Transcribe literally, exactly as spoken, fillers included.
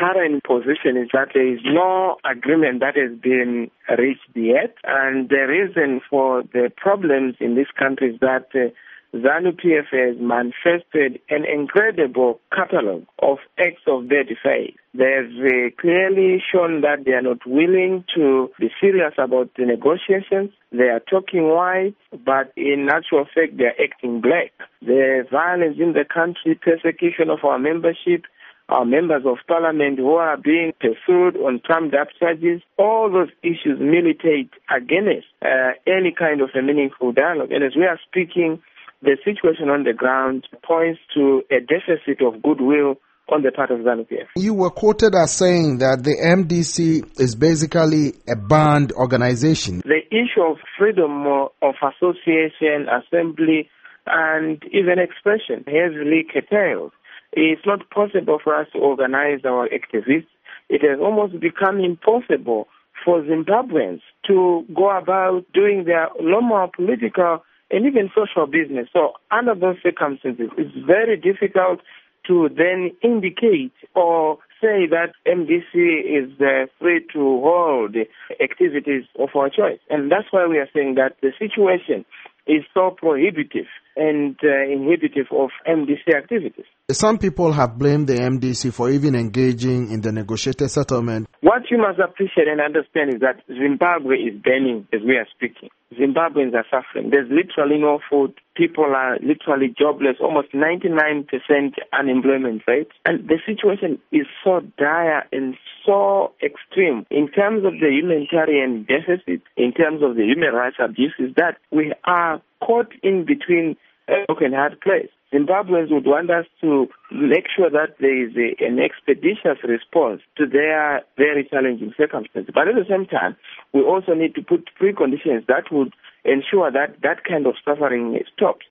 current position is that there is no agreement that has been reached yet, and the reason for the problems in this country is that uh, ZANU-P F has manifested an incredible catalogue of acts of bad faith. They've uh, clearly shown that they are not willing to be serious about the negotiations. They are talking white, but in actual fact they are acting black. The violence in the country, persecution of our membership, our members of parliament who are being pursued on trumped-up charges, all those issues militate against uh, any kind of a meaningful dialogue. And as we are speaking, the situation on the ground points to a deficit of goodwill on the part of ZANU-P F. You were quoted as saying that the M D C is basically a banned organization. The issue of freedom of association, assembly, and even expression heavily curtailed. It's not possible for us to organize our activists. It has almost become impossible for Zimbabweans to go about doing their normal political and even social business. So under those circumstances, it's very difficult to then indicate or say that M D C is uh, free to hold activities of our choice. And that's why we are saying that the situation is so prohibitive and uh, inhibitive of M D C activities. Some people have blamed the M D C for even engaging in the negotiated settlement. What you must appreciate and understand is that Zimbabwe is burning as we are speaking. Zimbabweans are suffering. There's literally no food. People are literally jobless, almost ninety-nine percent unemployment rate. And the situation is so dire and so extreme in terms of the humanitarian deficit, in terms of the human rights abuses, that we are caught in between a rock and hard place. Zimbabweans would want us to make sure that there is a, an expeditious response to their very challenging circumstances. But at the same time, we also need to put preconditions that would ensure that that kind of suffering stops.